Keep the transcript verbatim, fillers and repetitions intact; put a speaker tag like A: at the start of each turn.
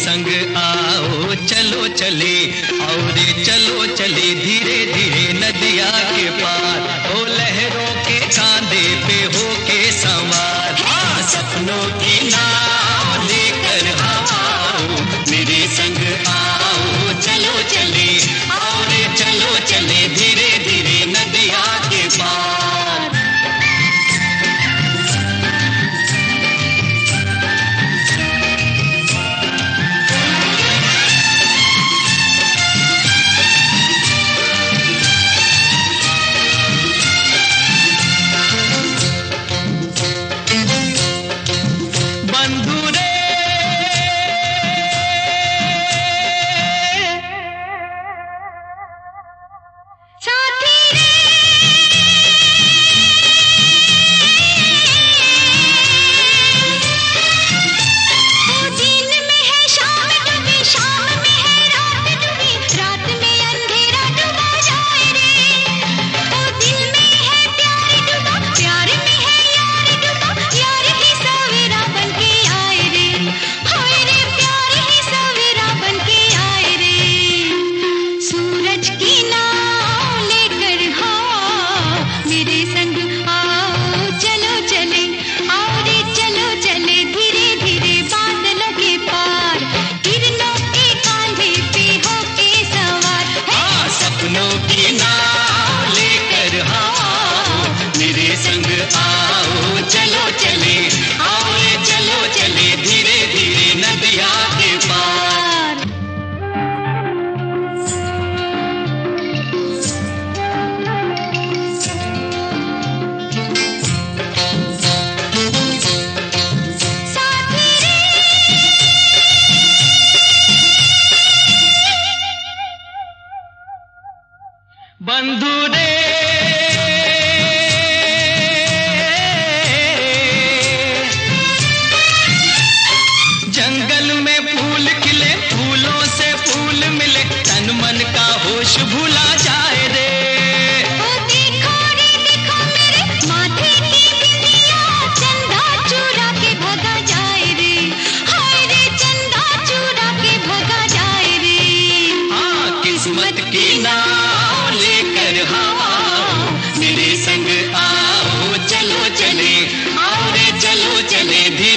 A: संग आओ चलो चले, और चलो चले धीरे धीरे नदिया के पार। ओ लहरों के कांधे पे होके सवार, हाँ सपनों की नाव लेकर आओ, मेरे संग आओ चलो चले, और चलो चले धीरे धीरे नदिया के पार। बंधु रे जंगल में फूल खिले, फूलों से फूल मिले, तन मन का होश भूला जाए रे।
B: ओ देखो रे देखो मेरे माथे की बिंदिया, चंदा चुरा के भगा जाए रे, हाय रे चंदा चुरा के भगा जाए रे।
A: हाँ किस्मत की नाव लेकर आओ, मेरे संग आओ चलो चले, और चलो चले धीरे